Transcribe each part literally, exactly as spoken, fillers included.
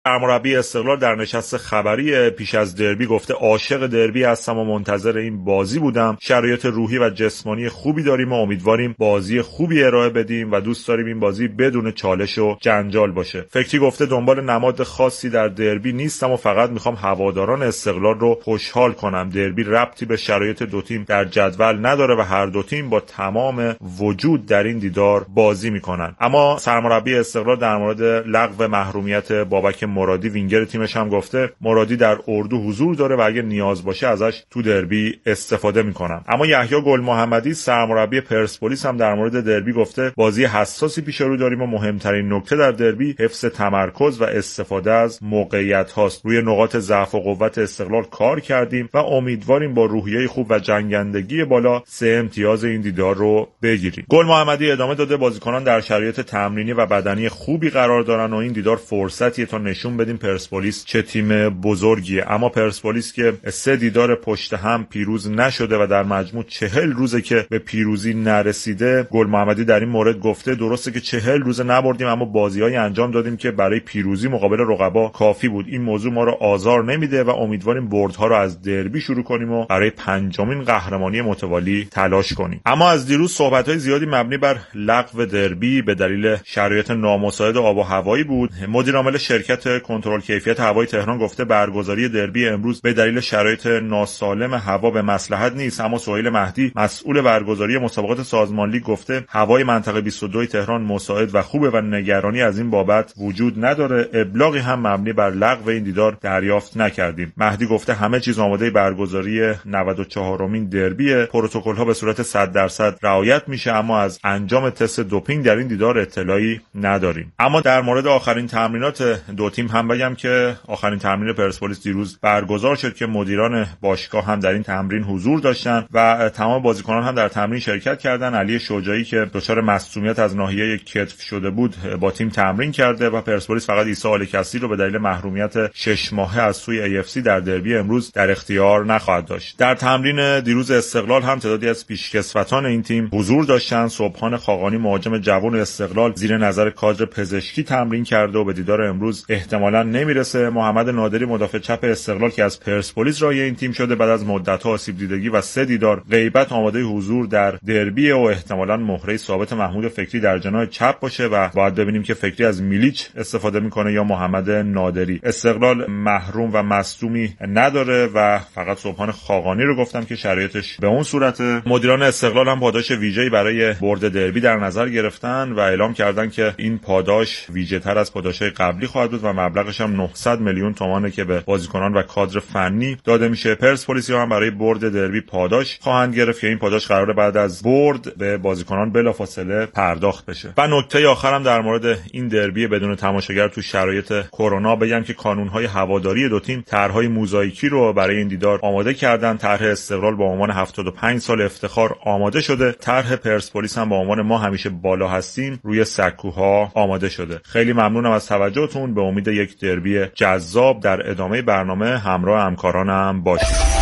سرمربی استقلال در نشست خبری پیش از دربی گفته عاشق دربی هستم و منتظر این بازی بودم. شرایط روحی و جسمانی خوبی داریم و امیدواریم بازی خوبی ارائه بدیم و دوست داریم این بازی بدون چالش و جنجال باشه. فکری گفته دنبال نماد خاصی در دربی نیستم و فقط میخوام هواداران استقلال رو خوشحال کنم. دربی ربطی به شرایط دو تیم در جدول نداره و هر دو تیم با تمام وجود در این دیدار بازی میکنن. اما سرمربی استقلال در مورد لغو محرومیت بابک مرادی وینگر تیمش هم گفته مرادی در اردو حضور داره و اگه نیاز باشه ازش تو دربی استفاده میکنن. اما یحیی گل محمدی سرمربی پرسپولیس هم در مورد دربی گفته بازی حساسی پیش رو داریم و مهمترین نکته در دربی حفظ تمرکز و استفاده از موقعیت هاست. روی نقاط ضعف و قوت استقلال کار کردیم و امیدواریم با روحیه خوب و جنگندگی بالا سه امتیاز این دیدار رو بگیریم. گل محمدی ادامه داده بازیکنان در شرایط تمرینی و بدنی خوبی قرار دارن و این دیدار فرصتیه تا نشون بدیم پرسپولیس چه تیم بزرگیه. اما پرسپولیس که سه دیدار پشت هم پیروز نشده و در مجموع چهل روزه که به پیروزی نرسیده. گل محمدی در این مورد گفته درسته که چهل روزه نبردیم اما بازی‌های انجام دادیم که برای پیروزی مقابل رقبا کافی بود. این موضوع ما رو آزار نمیده و امیدواریم بردها رو از دربی شروع کنیم و برای پنجمین قهرمانی متوالی تلاش کنیم. اما از دیروز صحبت‌های زیادی مبنی بر لغو دربی به دلیل شرایط نامساعد آب و هوایی بود. مدیر عامل شرکت کنترل کیفیت هوای تهران گفته برگزاری دربی امروز به دلیل شرایط ناسالم هوا به مصلحت نیست. اما سهیل مهدی مسئول برگزاری مسابقات سازمان لیگ گفته هوای منطقه بیست و دو تهران مساعد و خوبه و نگرانی از این بابت وجود نداره. ابلاغی هم مبنی بر لغو این دیدار دریافت نکردیم. مهدی گفته همه چیز آماده برگزاری نود و چهارمین دربی. پروتکل ها به صورت صد درصد رعایت میشه اما از انجام تست دوپینگ در این دیدار اطلاعی نداریم. اما در مورد آخرین تمرینات دو تیم هم بگم که آخرین تمرین پرسپولیس دیروز برگزار شد که مدیران باشگاه هم در این تمرین حضور داشتن و تمام بازیکنان هم در تمرین شرکت کردن. علی شجاعی که دچار مصونیت از ناحیه کتف شده بود با تیم تمرین کرده و پرسپولیس فقط عیسی آلکسی رو به دلیل محرومیت شش ماهه از سوی ای اف سی در دربی امروز در اختیار نخواهد داشت. در تمرین دیروز استقلال هم تعدادی از پیشکسوتان این تیم حضور داشتن. سبحان خاقانی مهاجم جوان استقلال زیر نظر کادر پزشکی تمرین کرده و به دیدار امروز احتمالاً نمیرسه. محمد نادری مدافع چپ استقلال که از پرسپولیس رای این تیم شده بعد از مدت‌ها آسیب دیدگی و سه دیدار غیبت آماده حضور در دربی و احتمالاً مهره ثابت محمود فکری در جناح چپ باشه و باید ببینیم که فکری از میلیچ استفاده میکنه یا محمد نادری. استقلال محروم و مصدومی نداره و فقط سبحان خاقانی رو گفتم که شرایطش به اون صورت. مدیران استقلال هم پاداش ویژه‌ای برای برد دربی در نظر گرفتن و اعلام کردن که این پاداش ویژه‌تر از پاداش‌های قبلی خواهد بود و مبلغش هم نهصد میلیون تومانه که به بازیکنان و کادر فنی داده میشه. پرسپولیس هم برای برد دربی پاداش خواهند گرفت که این پاداش قراره بعد از برد به بازیکنان بلافاصله پرداخت بشه. و نکته آخرم در مورد این دربی بدون تماشاگر تو شرایط کرونا بگم که کانون‌های هواداری دو تیم طرح‌های موزاییکی رو برای این دیدار آماده کردن. طرح استقلال با عنوان هفتاد و پنج سال افتخار آماده شده. طرح پرسپولیس هم با عنوان ما همیشه بالا هستیم روی سکوها آماده شده. خیلی ممنونم از توجهتون. به امید یک دربی جذاب در ادامه برنامه همراه همکارانم باشید.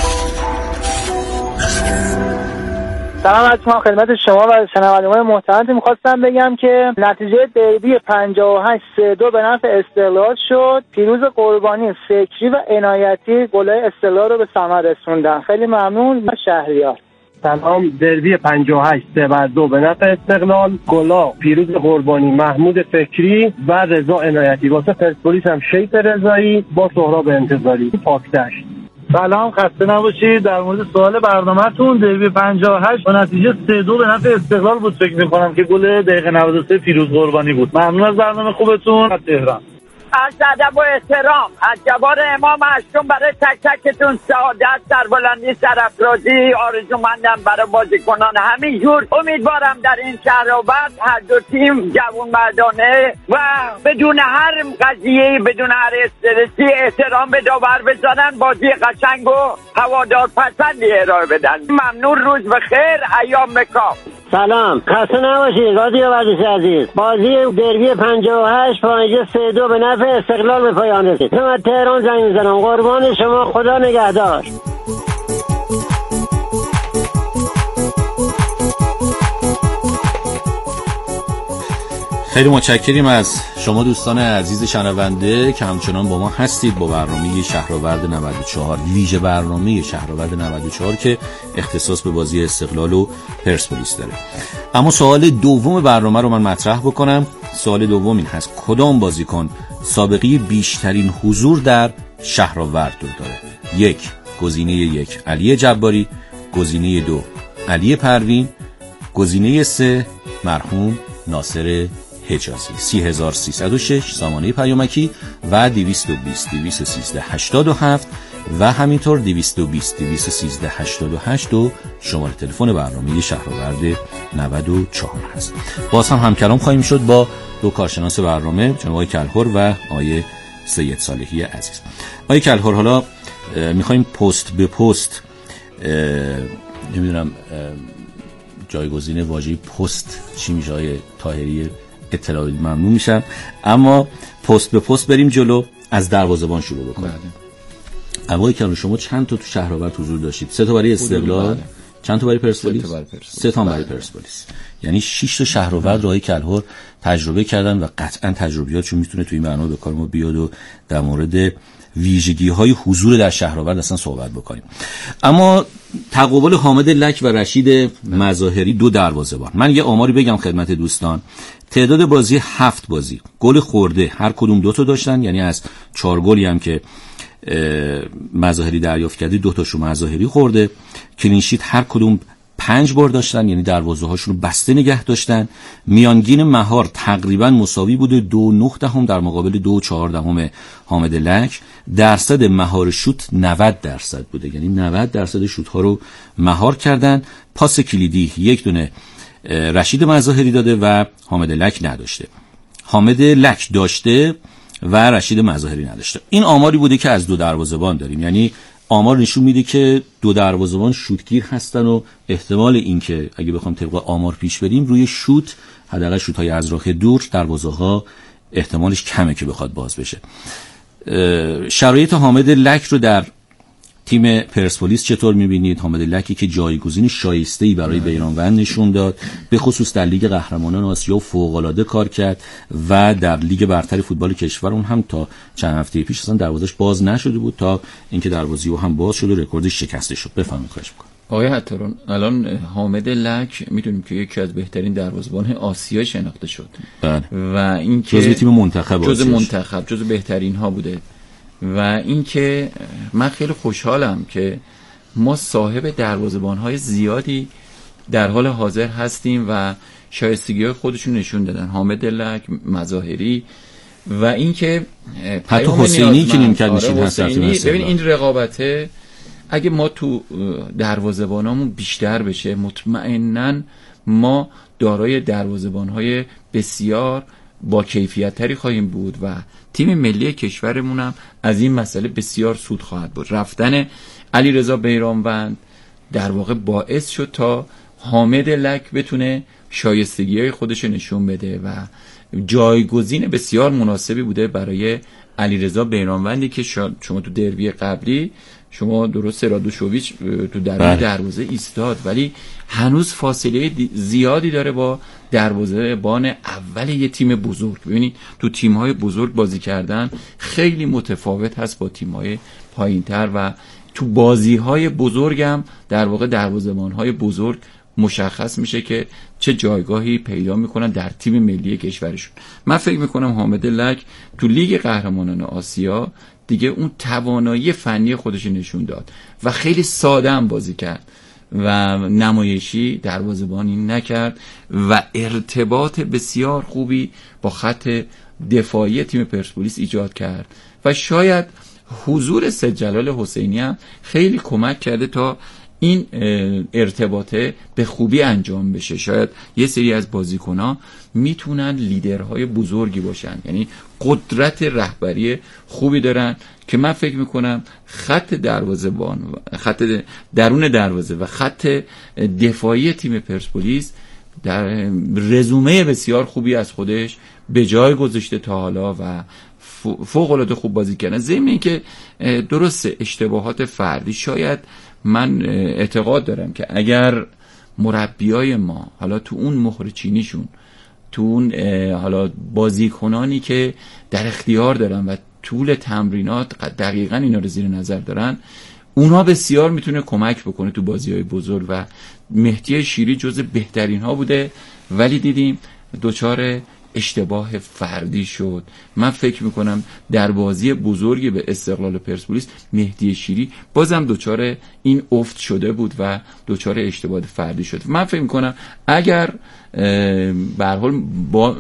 سلام علیکم خدمت شما و شنوندگان محترم. می‌خواستم بگم که نتیجه دربی پنجاه و هشت سه دو به نفع استقلال شد. پیروز قربانی، فکری و عنایتی گلای استقلال رو به ثمر رسوندن. خیلی ممنون. شهریار. سلام. دربی پنجاه و هشت سه بر دو به نفع استقلال. گلا پیروز قربانی، محمود فکری و رضا عنایتی. واسه پرسپولیس هم شیط رضایی با سهراب انتظاری. پاکدشت. سلام، خسته نباشید. در مورد سوال برنامه‌تون دربی پنجاه و هشت با نتیجه سه دو به نفع استقلال بود. فکر می‌کنم که گل دقیقه نود و سه پیروز قربانی بود. ممنون از برنامه خوبتون. از تهران. از ادب و احترام از جوار امام هشتم برای تک تکتون سعادت، سربلندی، سرافرازی آرزومندم برای بازیکنان. همینجور امیدوارم در این شهرآباد هر دو تیم جوان مردانه و بدون هر قضیه، بدون هر استرسی احترام به داور بذارن، بازی قشنگ و هوادار پسندی ارائه بدن. ممنون. روز بخیر. ایام بکام. سلام، خسته نباشید رادیو ورزش عزیز. بازی دربی پنجاه و هشت پایجه سه دو به نفع استقلال به پایان رسید. من تهران زنگ می‌زنم. قربان شما، خدا نگهدار. خیلی متشکریم از شما دوستان عزیز شنونده که همچنان با ما هستید با برنامه شهرآورد نود و چهار، ویژه برنامه شهرآورد نود و چهار که اختصاص به بازی استقلال و پرسپولیس داره. اما سوال دوم برنامه رو من مطرح بکنم. سوال دوم این هست: کدام بازیکن سابقه بیشترین حضور در شهرآورد رو داره؟ یک، گزینه یک علی جباری، گزینه دو علی پروین، گزینه سه مرحوم ناصر حجازی. سی هزار سیصد و شش سامانه پیامکی و دویست و بیست دویست و سیزده هشتاد و هفت و همینطور دویست و بیست دویست و سیزده هشتاد و هشت و شماره تلفن برنامه شهرآورد نود و چهار هست. باز هم همکلام خواهیم شد با دو کارشناس برنامه، جناب آقای کلهر و آقای سید صالحی عزیز. آقای کلهر، حالا میخوایم پست به پست، نمیدونم جایگزین واژه پست چی میشه، آقای طاهری اطلاع ممنون میشم، اما پست به پست بریم جلو. از دروازه‌بان شروع بکنیم. آقای کلهر، شما چند تا تو شهرآورد حضور داشتید؟ سه تا برای استقلال، بله. چند تا برای پرسپولیس؟ سه تا برای پرسپولیس. یعنی شش تا شهرآورد آقای کلهر تجربه کردن و قطعا تجربیاتشون میتونه توی این برنامه به کار ما بیاد و در مورد ویژگی‌های حضور در شهرآورد اصلا صحبت بکنیم. اما تقابل حامد لک و رشید مظاهری، دو دروازه‌بان. من یه آماری بگم خدمت دوستان. تعداد بازی هفت بازی، گل خورده هر کدوم دو تا داشتن، یعنی از چهار گلی هم که مظاهری دریافت کرده دو تاشو مظاهری خورده. کلین شیت هر کدوم پنج بار داشتن، یعنی دروازه هاشون رو بسته نگه داشتن. میانگین مهار تقریبا مساوی بوده، دو نه دهم در مقابل دو چهار دهم حامد لک. درصد مهار شوت نود درصد بوده، یعنی نود درصد شوت ها رو مهار کردن. پاس کلیدی یک دونه رشید مظاهری داده و حامد لک نداشته. حامد لک داشته و رشید مظاهری نداشته. این آماری بوده که از دو دروازه‌بان داریم، یعنی آمار نشون میده که دو دروازه‌بان شوتگیر هستن و احتمال این که اگه بخوام طبق آمار پیش بریم روی شوت، حداقل شوت‌های از راه دور، دروازه‌ها احتمالش کمه که بخواد باز بشه. شرایط حامد لک رو در تیم پرسپولیس چطور می‌بینید؟ حامد لکی که جایگزین شایسته‌ای برای بیرانوند نشون داد، به خصوص در لیگ قهرمانان آسیا فوق‌العاده کار کرد و در لیگ برتر فوتبال کشور اون هم تا چند هفته پیش اصلا دروازش باز نشده بود تا اینکه دروازه او هم باز شد و رکوردش شکسته شد. بفرمایید. خواهش می‌کنم. آقای عطاران، الان حامد لک میدونیم که یکی از بهترین دروازه‌بان آسیا شناخته شد. بله. و اینکه جزو تیم منتخب جزو منتخب جزو بهترین ها بوده. و اینکه من خیلی خوشحالم که ما صاحب دروازه‌بان‌های زیادی در حال حاضر هستیم و شایستگی‌های خودشون نشون دادن. حامد لک، مظاهری و اینکه حتی حسینی که نیمکت نشین هست. ببین این رقابته اگه ما تو دروازه‌بانامون بیشتر بشه، مطمئناً ما دارای دروازه‌بان‌های بسیار با کیفیت تری خواهیم بود و تیم ملی کشورمون هم از این مسئله بسیار سود خواهد بود. رفتن علیرضا بیرانوند در واقع باعث شد تا حامد لک بتونه شایستگی‌های خودش نشون بده و جایگزین بسیار مناسبی بوده برای علیرضا بیرانوندی که شما تو دربی قبلی شما درست رادوشوویچ تو دربی دروازه ایستاد، ولی هنوز فاصله زیادی داره با دروازه بان اول یه تیم بزرگ. ببینید تو تیم‌های بزرگ بازی کردن خیلی متفاوت هست با تیم‌های پایین‌تر و تو بازی‌های بزرگ هم در واقع دروازه‌بان‌های بزرگ مشخص میشه که چه جایگاهی پیدا میکنن در تیم ملی کشورشون. من فکر میکنم حامد لک تو لیگ قهرمانان آسیا دیگه اون توانایی فنی خودش نشون داد و خیلی ساده هم بازی کرد و نمایشی دروازه‌بانی نکرد و ارتباط بسیار خوبی با خط دفاعی تیم پرسپولیس ایجاد کرد و شاید حضور سید جلال حسینی هم خیلی کمک کرده تا این ارتباطه به خوبی انجام بشه. شاید یه سری از بازیکن‌ها میتونن لیدرهای بزرگی باشن، یعنی قدرت رهبری خوبی دارن که من فکر میکنم خط دروازه‌بان، خط درون دروازه و خط دفاعی تیم پرسپولیس در رزومه بسیار خوبی از خودش به جای گذاشته تا حالا و فوق العاده خوب بازی کردن. ضمن اینکه درسته اشتباهات فردی، شاید من اعتقاد دارم که اگر مربیای ما حالا تو اون مهر چینیشون تو اون حالا بازیکنانی که در اختیار دارن و طول تمرینات دقیقاً اینا رو زیر نظر دارن، اونها بسیار میتونه کمک بکنه تو بازی‌های بزرگ و مهدی شیری جز بهترین ها بوده، ولی دیدیم دوچار اشتباه فردی شد. من فکر میکنم در بازی بزرگی به استقلال پرسپولیس مهدی شیری بازم دوچار این افت شده بود و دوچار اشتباه فردی شد. من فکر میکنم اگر به هر حال با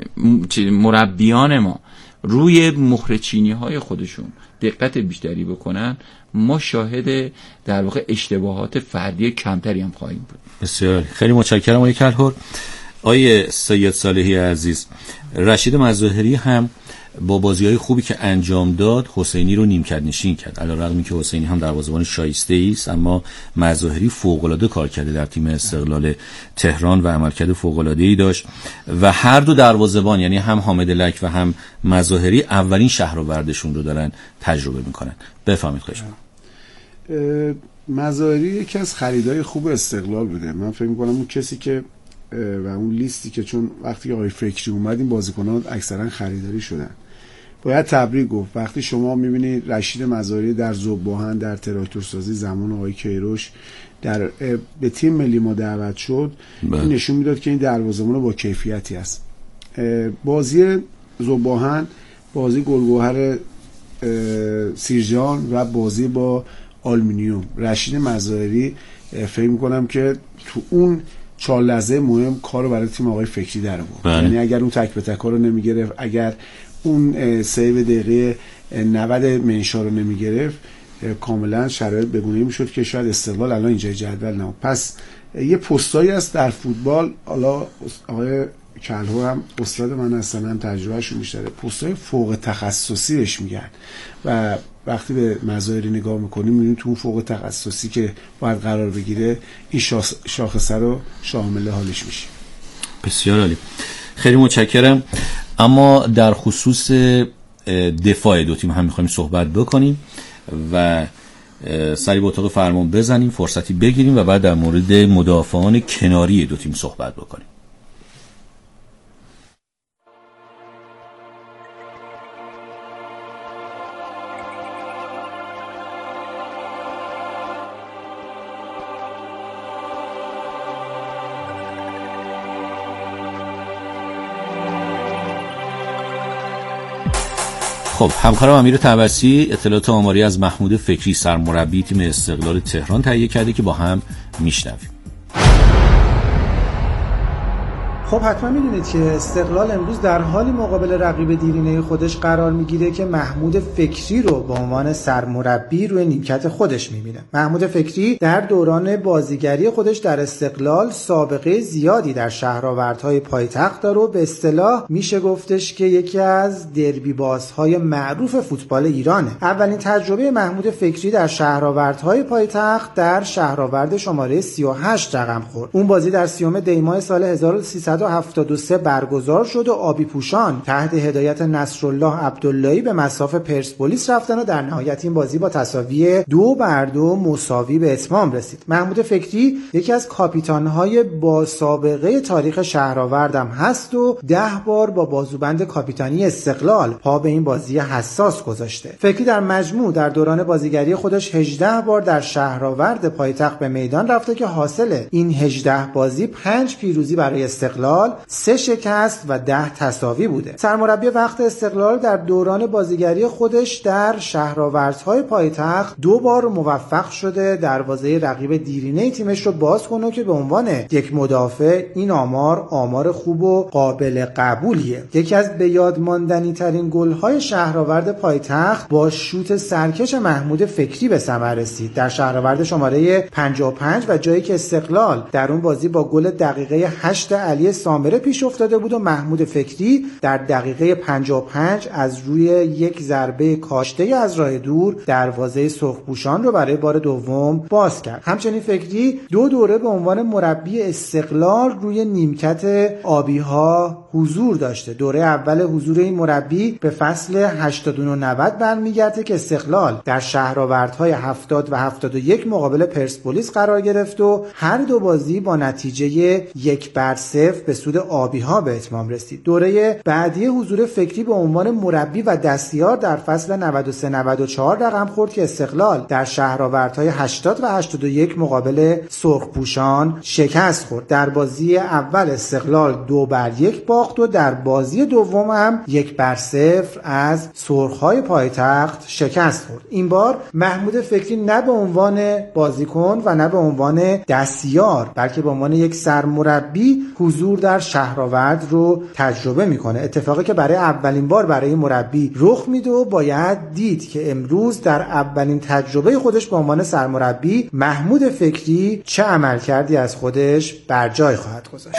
مربیان ما روی مخرجینی های خودشون دقت بیشتری بکنن، ما شاهد در واقع اشتباهات فردی کمتری هم خواهیم بود. بسیار خیلی متشکرم آقای کلهر. آقای سید صالحی عزیز، رشید مظاهری هم با بازی‌های خوبی که انجام داد حسینی رو نیمکت نشین کرد، علی‌رغم اینکه حسینی هم دروازه‌بان شایسته‌ای است، اما مظاهری فوق‌العاده کار کرده در تیم استقلال تهران و عملکرد فوق‌العاده‌ای داشت و هر دو دروازه‌بان یعنی هم حامد لک و هم مظاهری اولین شهرآوردشون رو دارن تجربه می‌کنن. بفهمید خواهش می‌کنم. مظاهری یکی از خریدای خوب استقلال بوده. من فکر می‌کنم اون کسی که و اون لیستی که چون وقتی آقای فکری اومد این بازیکنان اکثرا خریداری شدن، باید تبریک گفت. وقتی شما میبینید رشید مظاهری در ذوب‌آهن، در تراکتورسازی زمان آقای کیروش در به تیم ملی ما دعوت شد، این نشون میداد که این دروازه‌بان با کیفیتی است. بازی ذوب‌آهن، بازی گلگهر سیرجان و بازی با آلومینیوم، رشید مظاهری فکر میکنم که تو اون چهار لحظه مهم کارو برای تیم آقای فکری در آورد. یعنی اگر اون تک به تک رو نمیگرفت، اگر اون سیو دقیقه نود منشا رو نمیگرفت، کاملا شرایط بگونه میشد که شاید استقلال الان اینجای جدول نه. پس یه پستایی هست در فوتبال، حالا آقای کلهر هم استاد من هستن، هم تجربهشون بیشتره، پستای فوق تخصصی بهش میگن و وقتی به مظاهری نگاه میکنیم میبینیم تو اون فوق تخصصی که باید قرار بگیره این شاخصه رو شامل حالش میشه. بسیار عالی، خیلی متشکرم. اما در خصوص دفاع دو تیم هم میخوایم صحبت بکنیم و سری به اتاق فرمان بزنیم، فرصتی بگیریم و بعد در مورد مدافعان کناری دو تیم صحبت بکنیم. خب همکارم امیر تبسی اطلاعات آماری از محمود فکری سرمربی تیم استقلال تهران تهیه کرده که با هم میشنویم. خب حتما میدونید که استقلال امروز در حالی مقابل رقیب دیرینه خودش قرار میگیره که محمود فکری رو به عنوان سرمربی روی نیمکت خودش میبینه. محمود فکری در دوران بازیگری خودش در استقلال سابقه زیادی در شهرآوردهای پایتخت داره و به اصطلاح میشه گفتش که یکی از دربی بازهای معروف فوتبال ایرانه. اولین تجربه محمود فکری در شهرآوردهای پایتخت در شهرآورد شماره سی و هشت رقم خورد. اون بازی در سیوم دی ماه سال هزار و سیصد و هفتاد و سه برگزار شد و آبی پوشان تحت هدایت نصرالله عبداللهی به مصاف پرسپولیس رفتن و در نهایت این بازی با تساوی دو بر دو مساوی به اتمام رسید. محمود فکری یکی از کاپیتان‌های با سابقه تاریخ شهرآوردم هست و ده بار با بازوبند کاپیتانی استقلال پا به این بازی حساس گذاشته. فکری در مجموع در دوران بازیگری خودش هجده بار در شهرآورد پایتخت به میدان رفته که حاصل این هجده بازی پنج پیروزی برای استقلال، سه شکست و ده تساوی بوده. سرمربی وقت استقلال در دوران بازیگری خودش در شهرآوردهای پایتخت دو بار موفق شده دروازه رقیب دیرینه تیمش رو باز کنه که به عنوان یک مدافع این آمار آمار خوب و قابل قبولیه. یکی از به یاد ماندنی ترین گل‌های شهرآورد پایتخت با شوت سرکش محمود فکری به ثمر رسید در شهرآورد شماره پنجاه و پنج و جایی که استقلال در اون بازی با گل دقیقه هشت علی سامره پیش افتاده بود و محمود فکری در دقیقه پنجاه و پنج از روی یک ضربه کاشته از راه دور دروازه سرخپوشان رو برای بار دوم باز کرد. همچنین فکری دو دوره به عنوان مربی استقلال روی نیمکت آبی‌ها حضور داشته. دوره اول حضور این مربی به فصل هشتاد و نه نود برمیگرده که استقلال در شهرآوردهای هفتاد و هفتاد و یک مقابل پرسپولیس قرار گرفت و هر دو بازی با نتیجه یک بر صفر به سود آبی‌ها به اتمام رسید. دوره بعدی حضور فکری به عنوان مربی و دستیار در فصل نود و سه نود و چهار رقم خورد که استقلال در شهرآوردهای هشتاد و هشتاد و یک مقابل سرخپوشان شکست خورد. در بازی اول استقلال دو بر یک باخت و در بازی دوم هم یک بر صفر از سرخهای پایتخت شکست خورد. این بار محمود فکری نه به عنوان بازیکن و نه به عنوان دستیار بلکه به عنوان یک سرمربی حضور در شهرآورد رو تجربه میکنه. اتفاقی که برای اولین بار برای مربی رخ میده و باید دید که امروز در اولین تجربه خودش به عنوان سرمربی محمود فکری چه عملکردی از خودش بر جای خواهد گذاشت.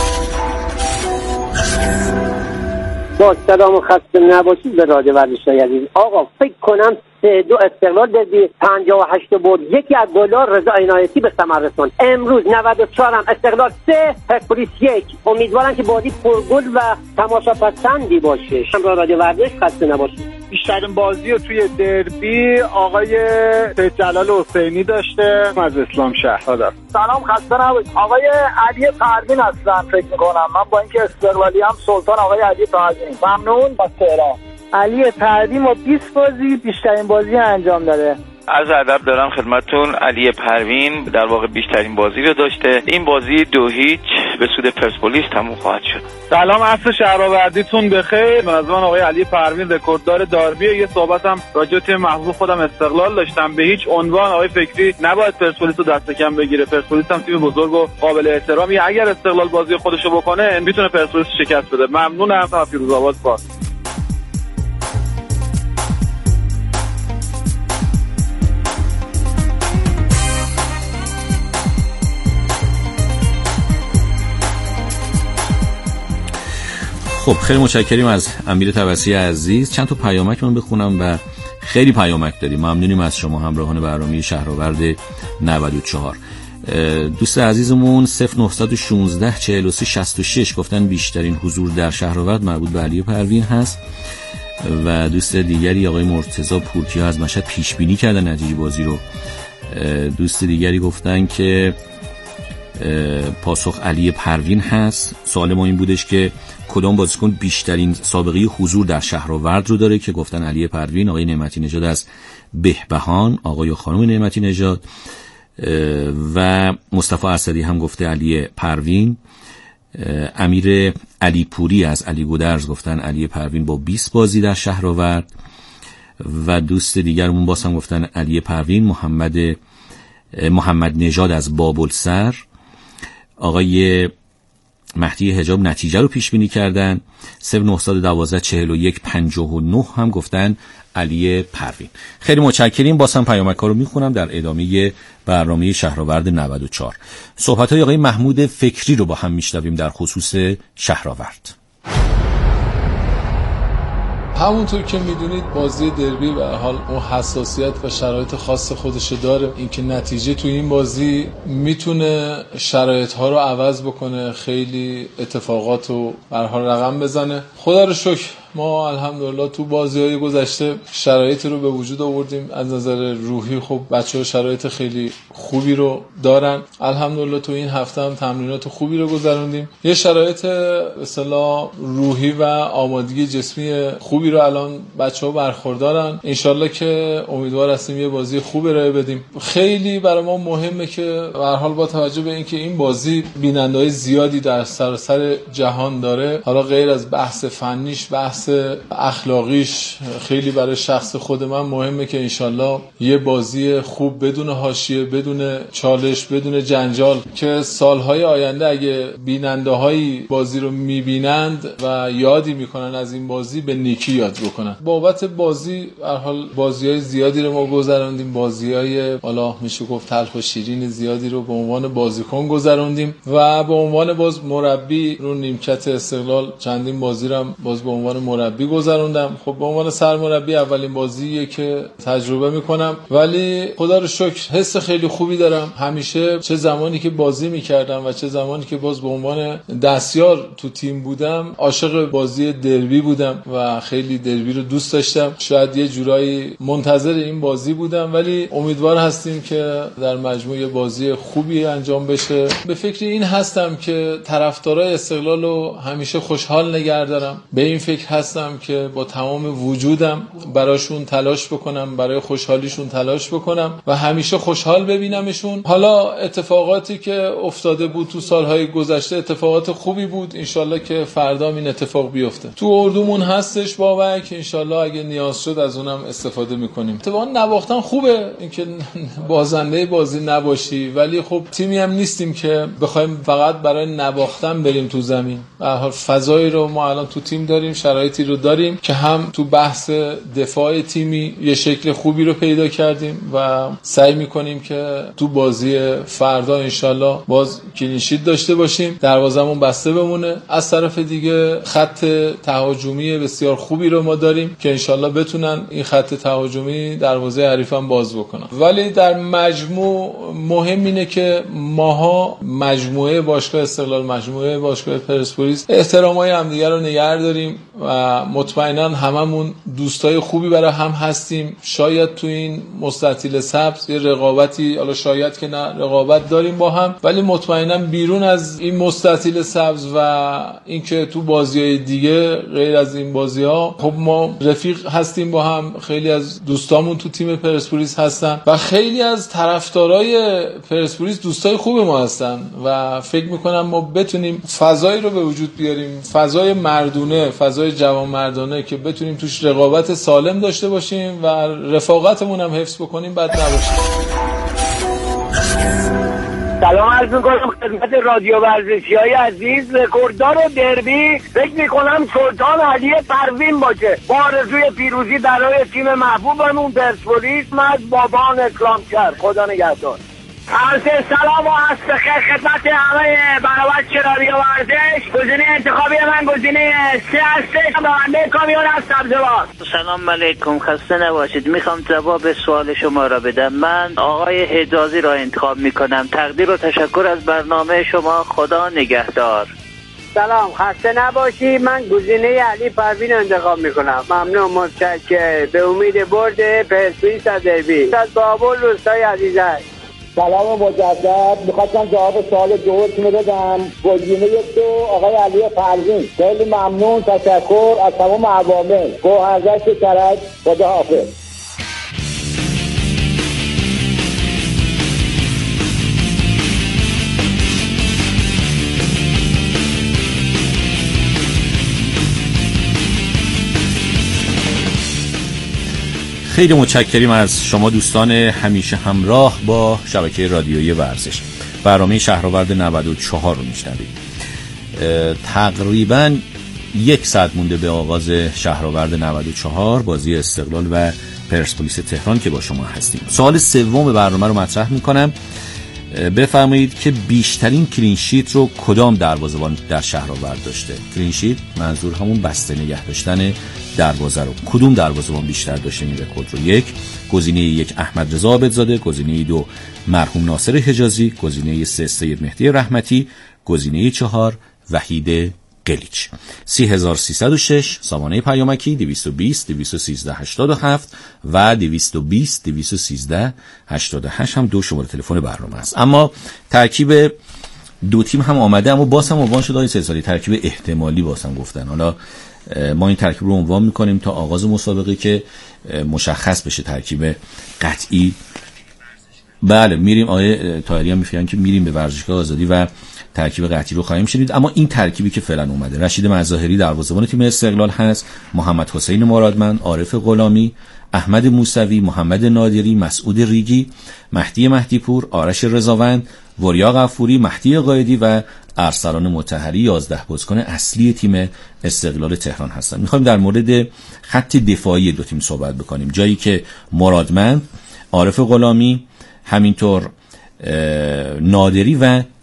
با سلام و خسته نباشید به رادیو ورزشی عزیز. آقا فکر کنم سه دو استقلال دربی پنجاه و هشت برد، یکی از گل‌ها رضا عنایتی به ثمر رسوند. امروز نود و چهار هم استقلال سه پرسپولیس یک. امیدوارم که بازی پرگل و تماشاپسندی باشه. همراه رادیو ورزش خسته نباشید. بیشترین بازی رو توی دربی آقای سید جلال حسینی داشته از اسلام شهر. سلام خسته نباشید. آقای علی پروین هستم فکر می‌کنم. من با اینکه استقلالی هم سلطان آقای علی پروین. ممنون. با تهران. علی پروین با بیست بازی بیشترین بازی انجام داده. عرض ادب دارم خدمتتون. علی پروین در واقع بیشترین بازی رو داشته. این بازی دو هیچ به سود پرسپولیس تموم خواهد شد. سلام، عصر شهرآوردیتون بخیر. من از من آقای علی پروین رکورددار داربی. یه صحبتم راجع به تیم محبوب خودم استقلال داشتم. به هیچ عنوان آقای فکری نباید پرسپولیس رو دست کم بگیره. پرسپولیس هم تیم بزرگ و قابل احترامی. اگر استقلال بازی خودش رو بکنه میتونه پرسپولیس شکست بده. ممنونم. تا پیروزآباد باش. خب خیلی متشکریم از امیر توسعی عزیز. چند تا پیامک من بخونم و خیلی پیامک داریم. ممنونیم از شما همراهان برنامه شهرآورد نود و چهار. دوست عزیزمون صفر نه یک شش چهل و سه شصت و شش گفتن بیشترین حضور در شهرآورد مربوط به علی پروین هست و دوست دیگری آقای مرتضی پورکیا از مشهد پیش بینی کردن نتیجه بازی رو. دوست دیگری گفتن که پاسخ علی پروین هست. سوال ما این بودش که کدام بازیکن بیشترین سابقه حضور در شهرآورد رو داره که گفتن علی پروین. آقای نعمتی نژاد از بهبهان، آقای و خانم نعمتی نژاد و مصطفی اسدی هم گفته علی پروین. امیر علی پوری از علی گودرز گفتن علی پروین با بیست بازی در شهرآورد و دوست دیگرمون باز هم گفتن علی پروین. محمد محمد نژاد از بابلسر، آقای مهدی حجاب نتیجه رو پیش بینی کردن. صفر نه یک یک چهل و یک پنجاه و نه هم گفتن علی پروین. خیلی متشکریم. باز هم پیامک‌ها رو میخونم در ادامه برنامه شهرآورد نود و چهار. صحبت‌های آقای محمود فکری رو با هم میشنویم در خصوص شهرآورد. همونطور که میدونید بازی دربی به حال اون حساسیت و شرایط خاص خودش داره. اینکه نتیجه تو این بازی میتونه شرایط ها رو عوض بکنه، خیلی اتفاقات رو به حال رقم بزنه. خدا رو شکر ما الحمدلله تو بازی‌های گذشته شرایط رو به وجود آوردیم. از نظر روحی خب بچه‌ها شرایط خیلی خوبی رو دارن. الحمدلله تو این هفته هم تمرینات خوبی رو گذروندیم. یه شرایط به اصطلاح روحی و آمادگی جسمی خوبی رو الان بچه‌ها برخوردارن. انشالله که امیدوار هستیم یه بازی خوب ارائه بدیم. خیلی برای ما مهمه که به هر حال با توجه به اینکه این بازی بیننده‌های زیادی در سراسر جهان داره، حالا غیر از بحث فنیش بحث اخلاقیش خیلی برای شخص خود من مهمه که انشالله یه بازی خوب بدون حاشیه، بدون چالش، بدون جنجال که سالهای آینده اگه بیننده‌های بازی رو میبینند و یادی میکنن از این بازی به نیکی یاد بکنن. بابت بازی به هر حال بازی‌های زیادی رو ما گذروندیم، بازی‌های حالا میشه گفت تلخ و شیرین زیادی رو به عنوان بازیکن گذروندیم و به عنوان باز مربی رو نیمکت استقلال چندین بازی رو هم باز به عنوان مربی گذروندم. خب به عنوان سرمربی اولین بازیه که تجربه میکنم، ولی خدا رو شکر حس خیلی خوبی دارم. همیشه چه زمانی که بازی میکردم و چه زمانی که باز به عنوان دستیار تو تیم بودم عاشق بازی دربی بودم و خیلی دربی رو دوست داشتم. شاید یه جورایی منتظر این بازی بودم، ولی امیدوار هستیم که در مجموع بازی خوبی انجام بشه. به فکر این هستم که طرفدارای استقلال رو همیشه خوشحال نگه دارم. به این فکر هستم که با تمام وجودم براشون تلاش بکنم، برای خوشحالیشون تلاش بکنم و همیشه خوشحال ببینمشون. حالا اتفاقاتی که افتاده بود تو سالهای گذشته اتفاقات خوبی بود، انشالله که فردا این اتفاق بیفته. تو اردومون هستش بابک، انشالله اگه نیاز شد از اونم استفاده میکنیم. اتفاقا نواختن خوبه، اینکه بازنده بازی نباشی، ولی خب تیمی هم نیستیم که بخوایم فقط برای نواختن بریم تو زمین. به هر حال فضایی رو ما الان تو تیم داریم، شرایطی رو داریم که هم تو بحث دفاع تیمی یه شکل خوبی رو پیدا کردیم و سعی میکنیم که تو بازی فردا انشالله باز کلین شیت داشته باشیم، دروازمون بسته بمونه. از طرف دیگه خط تهاجمی بسیار خوبی رو ما داریم که انشالله بتونن این خط تهاجمی دروازه حریفم باز بکنن. ولی در مجموع مهم اینه که ماها مجموعه باشگاه استقلال، مجموعه باشگاه پرسپولیس احترامای همدیگه رو نگه داریم و مطمئنا هممون دوستای خوبی برای هم هستیم. شاید تو این مستطیل سبز یه رقابتی، حالا شاید که نه، رقابت داریم با هم، ولی مطمئنا بیرون از این مستطیل سبز و اینکه تو بازی‌های دیگه غیر از این بازی‌ها خب ما رفیق هستیم با هم. خیلی از دوستامون تو تیم پرسپولیس هستن و خیلی از طرفدارای پرسپولیس دوستای خوب ما هستن و فکر میکنم ما بتونیم فضایی رو به وجود بیاریم، فضای مردونه، فضای جوانمردانه که بتونیم توش رقابت سالم داشته باشیم و رفاقتمون هم حفظ بکنیم، بد نباشه. سلام عرض میکنم خدمت رادیو ورزشی های عزیز. رکورددار دربی فکر میکنم سلطان علی پروین باشه، با آرزوی پیروزی برای تیم محبوبمون پرسپولیس. من بابان اسلامشهر، خدا نگهدار. عرض سلام و عرض بخیر خدمت همه بنابرای رادیو ورزش. گزینه انتخابی من گزینه سه هستش، راننده کامیون از سبزوار. سلام علیکم، خسته نباشید. میخوام جواب سوال شما را بدم. من آقای حجازی را انتخاب میکنم. تقدیر و تشکر از برنامه شما، خدا نگهدار. سلام، خسته نباشی. من گزینه علی پروین انتخاب میکنم. ممنون، متشکرم. به امید برد پرسپولیس از دربی. از بابل روستای عزیزک. سلام مجدد. میخواستم جواب سوال دوتون رو بدم. گزینه دو آقای علی پروین. خیلی ممنون، تشکر از تمام عوامل. گوهرزش کرج، خدا حافظ. خیلی متشکریم از شما دوستان همیشه همراه با شبکه رادیویی ورزش. برنامه شهرآورد نود و چهار رو میشنوید. تقریباً یک ساعت مونده به آغاز شهرآورد نود و چهار، بازی استقلال و پرسپولیس تهران که با شما هستیم. سوال سوم برنامه رو مطرح میکنم. بفرمایید که بیشترین کلین شیت رو کدام دروازه‌بان در شهرآورد داشته؟ کلین شیت منظور همون بسته نگه داشتن دروازه رو. کدوم دروازه‌بان بیشتر داشته این رکورد رو؟ یک، گزینه یک احمد رضا عابدزاده، گزینه دو مرحوم ناصر حجازی، گزینه سه سید مهدی رحمتی، گزینه چهار وحید قلیچ. سی هزار و سیصد و شش سامانه پیامکی دویست و بیست دویست و سیزده هشتاد و هفت و دویست و بیست دویست و سیزده هشتاد و هشت هم دو شماره تلفن برنامه است. اما ترکیب دو تیم هم آمده، اما باز هم عنوان شد آقای سلسالی ترکیب احتمالی باز هم گفتن. حالا ما این ترکیب رو عنوان میکنیم تا آغاز مسابقه که مشخص بشه ترکیب قطعی. بله میریم، آقای طاهری هم میگن که میریم به ورزشگاه آزادی و ترکیب قطعی رو خواهیم شنید. اما این ترکیبی که فعلا اومده: رشید مظاهری دروازه‌بان تیم استقلال هست، محمد حسین مرادمند، عارف غلامی، احمد موسوی، محمد نادری، مسعود ریگی، مهدی مهدیپور، آرش رضاوند، وریا غفوری، مهدی قائدی و ارسلان مطهری یازده بازیکن اصلی تیم استقلال تهران هستند. می‌خوایم در مورد خط دفاعی دو تیم صحبت بکنیم، جایی که مرادمند، عارف غلامی، همینطور نادری و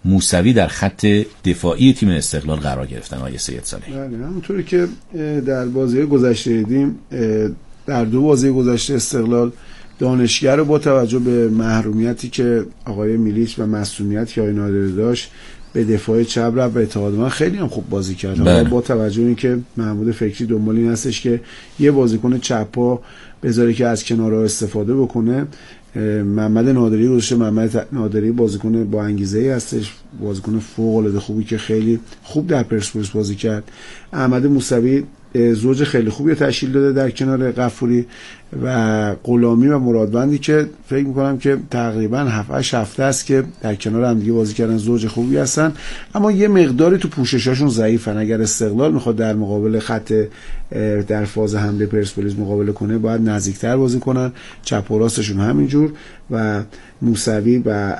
موسوی در خط دفاعی تیم استقلال قرار گرفتن. آقای سید صالحی، بله همونطوری که در بازی گذشته دیدیم، در دو بازی گذشته استقلال دانشگر با توجه به محرومیتی که آقای میلیچ و مسئولیت که آقای نادری داشت به دفاع چپ رفت و اتحاد من خیلی هم خوب بازی کرد. بله. با توجه به اینکه محمود فکری دنبال این هستش که یه بازیکن چپا بذاره که از کنارها استفاده بکنه، محمد نادری گذاشته. محمد نادری بازیکن با انگیزه ای هستش، بازیکن فوق العاده خوبی که خیلی خوب در پرسپولیس بازی کرد. احمد موسوی زوج خیلی خوبی تشکیل داده در کنار غفوری و غلامی و مرادوندی که فکر میکنم که تقریبا هفت هشت هفته است که در کنار هم دیگه بازی کردن، زوج خوبی هستن، اما یه مقداری تو پوششاشون ضعیفن. اگر استقلال میخواد در مقابل خط در فاز حمله پرسپولیس مقابله کنه باید نزدیکتر بازی کنن، چپ و راستشون همینجور، و موسوی و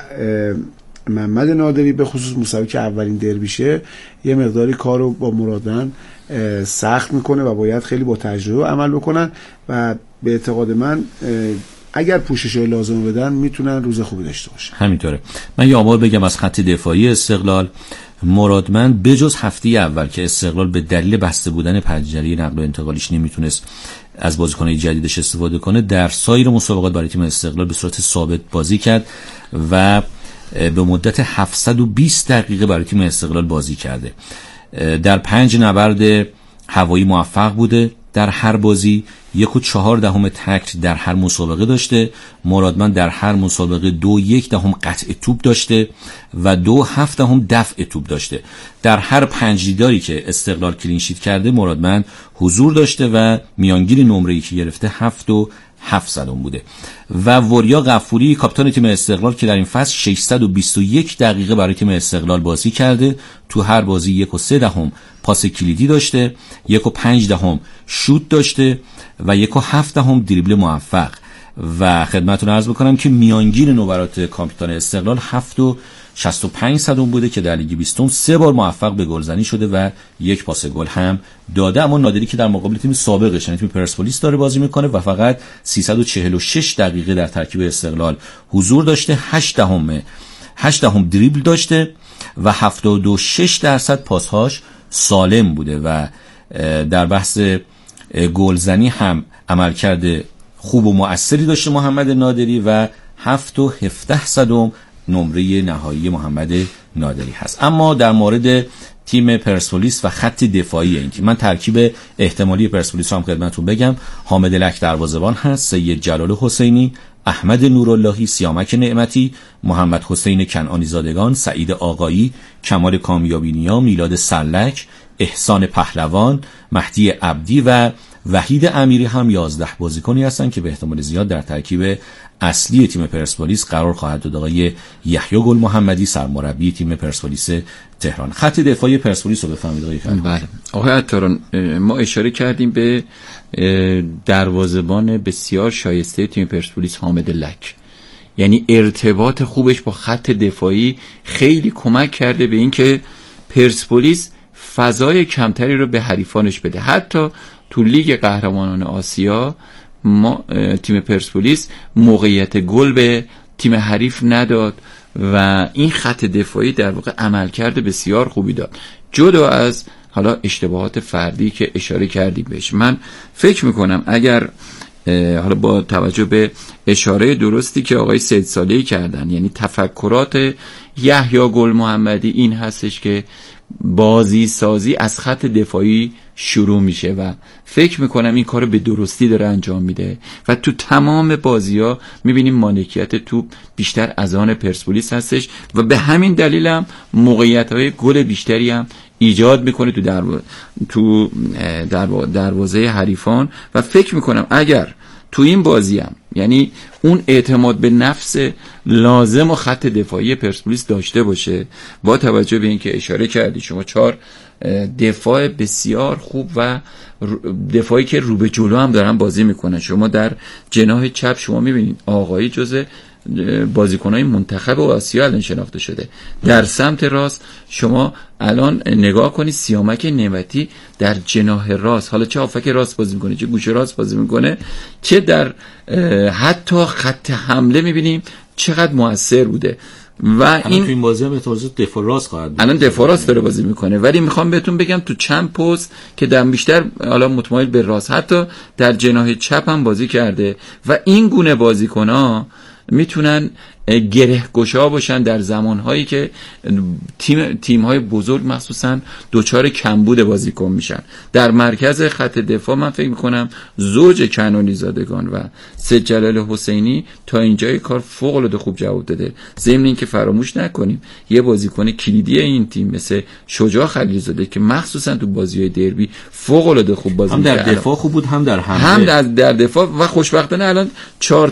محمد نادری به خصوص موسوی که اولین دربیشه یه مقداری کارو با مرادوند سخت میکنه و باید خیلی با تجربه عمل بکنن و به اعتقاد من اگر پوشش‌های لازم بدن میتونن روز خوبی داشته باشن. همینطوره. من یه آمار بگم از خط دفاعی استقلال. مرادمند بجز هفته اول که استقلال به دلیل بسته بودن پنجره نقل و انتقالیش نمیتونست از بازیکن‌های جدیدش استفاده کنه، در سایر مسابقات برای تیم استقلال به صورت ثابت بازی کرد و به مدت هفتصد و بیست دقیقه برای تیم استقلال بازی کرده. در پنج نبرد هوایی موفق بوده، در هر بازی یک و چهار دهم تکل در هر مسابقه داشته. مرادمند در هر مسابقه دو یک دهم قطع توپ داشته و دو هفت دهم دفع توپ داشته. در هر پنج دیداری که استقلال کلینشیت کرده مرادمند حضور داشته و میانگین نمره‌ای که گرفته هفت و هفت صدم بوده. و وریا غفوری کاپیتان تیم استقلال که در این فصل ششصد و بیست و یک دقیقه برای تیم استقلال بازی کرده، تو هر بازی یک و سه دهم پاس کلیدی داشته، یک و پنج دهم شوت داشته و یک و هفت دهم دریبل موفق. و خدمتتون عرض بکنم که میانگین نوبرات کاپیتان استقلال هفت و شصت و پنج صدم بوده که در لیگ بیستم سه بار موفق به گلزنی شده و یک پاس گل هم داده. اما نادری که در مقابل تیم سابقش یعنی تیم پرسپولیس داره بازی میکنه و فقط سیصد و چهل و شش دقیقه در ترکیب استقلال حضور داشته، هشت دهم هشت دهم دریبل داشته و هفتاد و شش درصد پاسهاش سالم بوده و در بحث گلزنی هم عملکرد خوب و مؤثری داشته محمد نادری و هفت و هفده صدم نمره نهایی محمد نادری هست. اما در مورد تیم پرسپولیس و خط دفاعی این تیم، من ترکیب احتمالی پرسپولیس رو هم خدمتتون بگم. حامد لک دروازه‌بان هست، سید جلال حسینی، احمد نوراللهی، سیامک نعمتی، محمد حسین کنعانی زادگان، سعید آقایی، کمال کامیابی نیا، میلاد سلک، احسان پهلوان، مهدی عبدی و وحید امیری هم یازده بازیکنی هستن که به احتمال زیاد در ترکیب اصلی تیم پرسپولیس قرار خواهد داد. آقای یحیی گل محمدی سرمربی تیم پرسپولیس تهران. خط دفاعی پرسپولیس رو بفهمید آقای فرمان. بله آقای عطاران، ما اشاره کردیم به دروازه‌بان بسیار شایسته تیم پرسپولیس حامد لک، یعنی ارتباط خوبش با خط دفاعی خیلی کمک کرده به اینکه پرسپولیس فضای کمتری رو به حریفانش بده. حتی تو لیگ قهرمانان آسیا ما تیم پرسپولیس موقعیت گل به تیم حریف نداد و این خط دفاعی در واقع عملکرد بسیار خوبی داد، جدا از حالا اشتباهات فردی که اشاره کردیم بهش. من فکر میکنم اگر حالا با توجه به اشاره درستی که آقای سید صالحی کردن، یعنی تفکرات یحیی گل محمدی این هستش که بازی سازی از خط دفاعی شروع میشه و فکر میکنم این کارو به درستی داره انجام میده و تو تمام بازی‌ها میبینیم مالکیت توپ بیشتر از آن پرسپولیس هستش و به همین دلیل هم موقعیت‌های گل بیشتری هم ایجاد میکنه تو درو... تو درو... دروازه حریفان و فکر میکنم اگر تو این بازی هم یعنی اون اعتماد به نفس لازم و خط دفاعی پرسپولیس داشته باشه، با توجه به اینکه اشاره کردی شما چهار دفاع بسیار خوب و دفاعی که رو به جلو هم دارن بازی میکنن. شما در جناح چپ شما میبینید آقایی جزء بازیکنهای منتخب آسیا الان شناخته شده. در سمت راست شما الان نگاه کنید سیامک نعمتی در جناح راست، حالا چه هافک راست بازی میکنه چه گوشه راست بازی میکنه، چه در حتی خط حمله میبینیم چقدر موثر بوده. و این تو این بازی هم احتمالاً دفاع راست خواهد بود. الان دفاع راست داره بازی میکنه، ولی میخوام بهتون بگم تو چند پست که در بیشتر حالا متمایل به راست، حتی در جناح چپ هم بازی کرده و این گونه بازیکن‌ها میتونن گره گشا باشن در زمانهایی که تیم تیم‌های بزرگ مخصوصا دوچار کمبود بازیکن میشن. در مرکز خط دفاع من فکر میکنم زوج کنانی زادگان و سید جلال حسینی تا اینجای کار فوق العاده خوب جواب داده. ضمن اینکه فراموش نکنیم یه بازیکن کلیدی این تیم مثل شجاع خلیلزاده که مخصوصا تو بازی‌های دربی فوق العاده خوب بازی هم در دفاع خوب بود، هم در حمله، هم در, در دفاع و خوشبختانه الان چهار